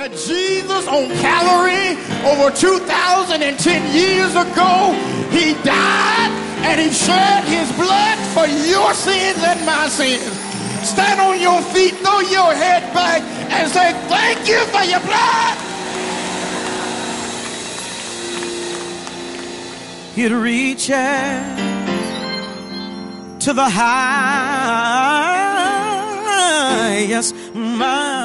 that Jesus on Calvary over 2010 years ago, he died and he shed his blood for your sins and my sins. Stand on your feet, throw your head back, and say, thank you for your blood. It reaches to the highest mountain.